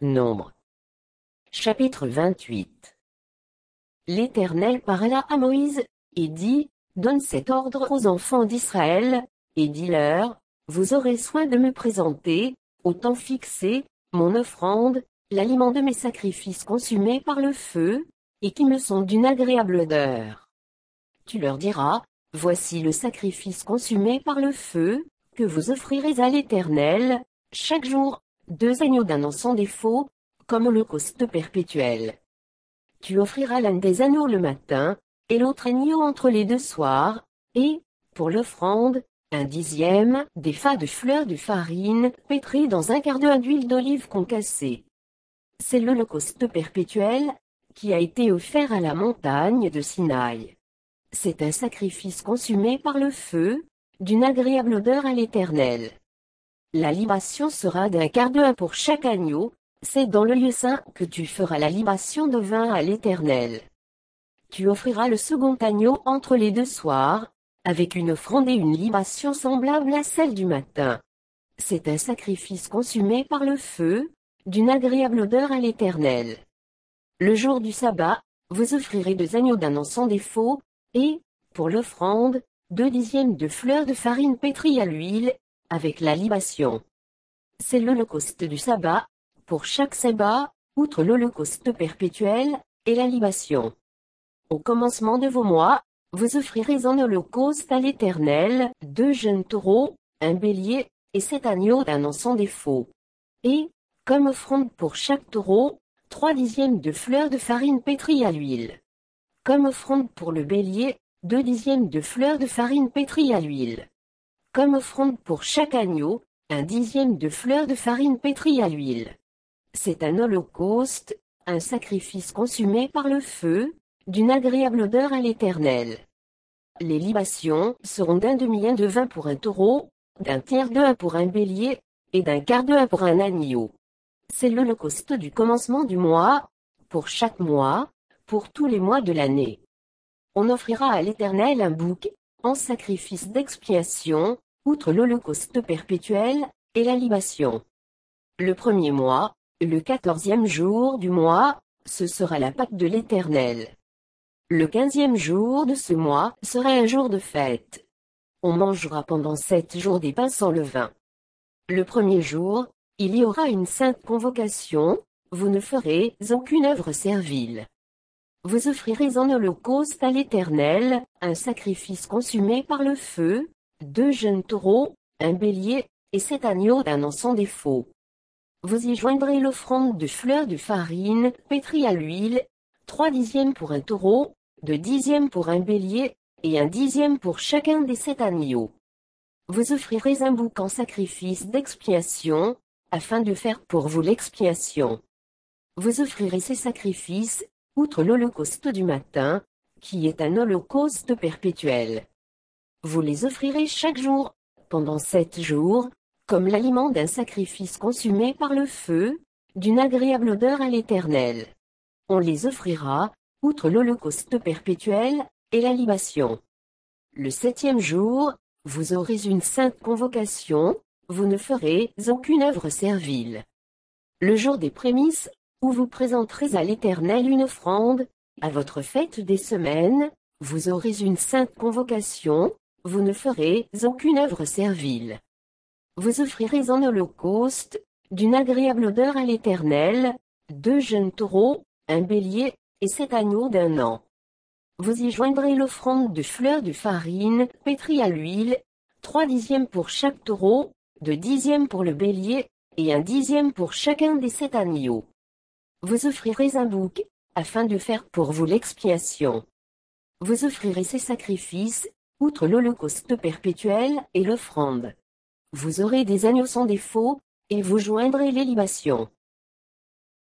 Nombre. Chapitre 28. L'Éternel parla à Moïse, et dit, donne cet ordre aux enfants d'Israël, et dis-leur, vous aurez soin de me présenter, au temps fixé, mon offrande, l'aliment de mes sacrifices consumés par le feu, et qui me sont d'une agréable odeur. Tu leur diras, voici le sacrifice consumé par le feu, que vous offrirez à l'Éternel, chaque jour, 2 agneaux d'un an sans défaut, comme holocauste perpétuel. Tu offriras l'un des agneaux le matin, et l'autre agneau entre les 2 soirs, et, pour l'offrande, 1/10 d'épha de fleur de farine, pétrie dans 1/4 d'huile d'olive concassée. C'est l'holocauste perpétuel, qui a été offert à la montagne de Sinaï. C'est un sacrifice consumé par le feu, d'une agréable odeur à l'Éternel. La libation sera d'1/4 pour chaque agneau, c'est dans le lieu saint que tu feras la libation de vin à l'Éternel. Tu offriras le second agneau entre les 2 soirs, avec une offrande et une libation semblable à celle du matin. C'est un sacrifice consumé par le feu, d'une agréable odeur à l'Éternel. Le jour du sabbat, vous offrirez 2 agneaux d'un an sans défaut, et, pour l'offrande, 2/10 de fleur de farine pétrie à l'huile, avec la libation. C'est l'holocauste du sabbat, pour chaque sabbat, outre l'holocauste perpétuel, et la libation. Au commencement de vos mois, vous offrirez en holocauste à l'Éternel, 2 jeunes taureaux, un bélier, et 7 agneaux d'un an sans défaut. Et, comme offrande pour chaque taureau, 3/10 de fleur de farine pétrie à l'huile. Comme offrande pour le bélier, 2/10 de fleur de farine pétrie à l'huile. Comme offrande pour chaque agneau, 1/10 de fleur de farine pétrie à l'huile. C'est un holocauste, un sacrifice consumé par le feu, d'une agréable odeur à l'Éternel. Les libations seront d'1/2 de vin pour un taureau, d'1/3 de 1 pour un bélier, et d'1/4 de 1 pour un agneau. C'est l'holocauste du commencement du mois, pour chaque mois, pour tous les mois de l'année. On offrira à l'Éternel un bouc, en sacrifice d'expiation, outre l'holocauste perpétuel, et la libation. Le premier mois, le 14e jour du mois, ce sera la Pâque de l'Éternel. Le 15e jour de ce mois sera un jour de fête. On mangera pendant 7 jours des pains sans levain. Le premier jour, il y aura une sainte convocation, vous ne ferez aucune œuvre servile. Vous offrirez en holocauste à l'Éternel, un sacrifice consumé par le feu, 2 jeunes taureaux, un bélier, et 7 agneaux d'un an sans défaut. Vous y joindrez l'offrande de fleur de farine, pétrie à l'huile, 3/10 pour un taureau, 2/10 pour un bélier, et 1/10 pour chacun des 7 agneaux. Vous offrirez un bouc en sacrifice d'expiation, afin de faire pour vous l'expiation. Vous offrirez ces sacrifices, outre l'holocauste du matin, qui est un holocauste perpétuel. Vous les offrirez chaque jour, pendant 7 jours, comme l'aliment d'un sacrifice consumé par le feu, d'une agréable odeur à l'Éternel. On les offrira, outre l'holocauste perpétuel, et la libation. Le 7e jour, vous aurez une sainte convocation, vous ne ferez aucune œuvre servile. Le jour des prémices, où vous présenterez à l'Éternel une offrande, à votre fête des semaines, vous aurez une sainte convocation, vous ne ferez aucune œuvre servile. Vous offrirez en holocauste, d'une agréable odeur à l'Éternel, 2 jeunes taureaux, un bélier, et 7 agneaux d'1 an. Vous y joindrez l'offrande de fleur de farine, pétrie à l'huile, 3/10 pour chaque taureau, 2/10 pour le bélier, et 1/10 pour chacun des 7 agneaux. Vous offrirez un bouc, afin de faire pour vous l'expiation. Vous offrirez ces sacrifices, outre l'holocauste perpétuel et l'offrande. Vous aurez des agneaux sans défaut, et vous joindrez les libations.